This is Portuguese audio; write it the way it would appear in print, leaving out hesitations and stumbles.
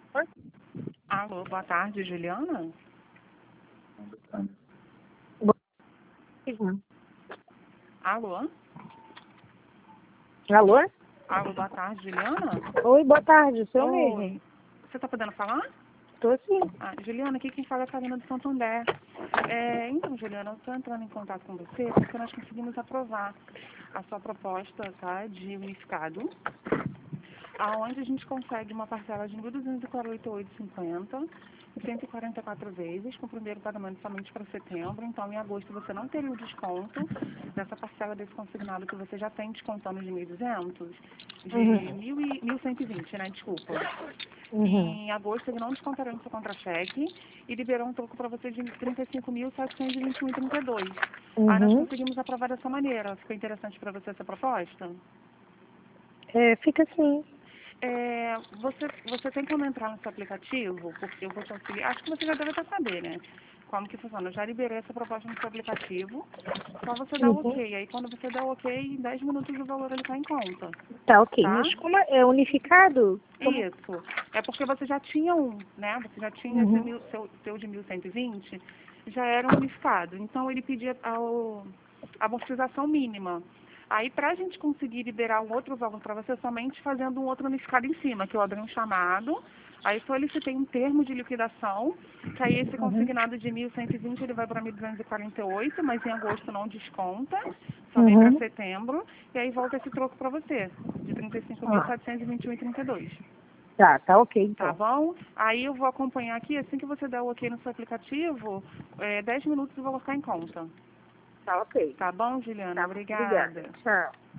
Oi? Alô, boa tarde, Juliana? Uhum. Alô? Alô? Alô, boa tarde, Juliana? Oi, boa tarde, sou eu Oi. mesmo. Você tá podendo falar? Tô sim. Juliana, aqui quem fala é a Karina do Santander. Então, Juliana, eu estou entrando em contato com você porque nós conseguimos aprovar a sua proposta, tá, de unificado, aonde a gente consegue uma parcela de R$ 1.248,50, 144 vezes, com o primeiro pagamento somente para setembro. Então, em agosto, você não teria o desconto dessa parcela desse consignado que você já tem descontando de 1.200, de Uhum. 1.120, né, desculpa. Uhum. Em agosto, ele não descontará no seu contra-cheque e liberou um troco para você de R$ 35.721,32. Aí nós Uhum. conseguimos aprovar dessa maneira. Ficou interessante para você essa proposta? Fica assim. Você tem como entrar no seu aplicativo, porque eu vou te auxiliar. Acho que você já deve até saber, né? Como que funciona. Eu já liberei essa proposta no seu aplicativo. Só você dá o Uhum. ok. Aí quando você dá o ok, em 10 minutos o valor ele está em conta. Tá ok. Tá? Mas como é unificado? Como... Isso. É porque você já tinha um, né? Você já tinha esse Uhum. seu de 1.120, já era um unificado. Então ele pedia a amortização mínima. Aí, para a gente conseguir liberar um outro valor para você, somente fazendo um outro unificado em cima, que eu abri um chamado, aí solicitei um termo de liquidação, que aí esse Uhum. consignado de 1.120 ele vai para 1.248, mas em agosto não desconta, só vem para Uhum. setembro, e aí volta esse troco para você, de Ah, 35.721,32. tá ok Tá então. bom? Aí eu vou acompanhar aqui, assim que você der o ok no seu aplicativo, 10 minutos eu vou colocar em conta. Tá ok. Tá bom, Juliana? Tá, obrigada. Obrigada. Tchau.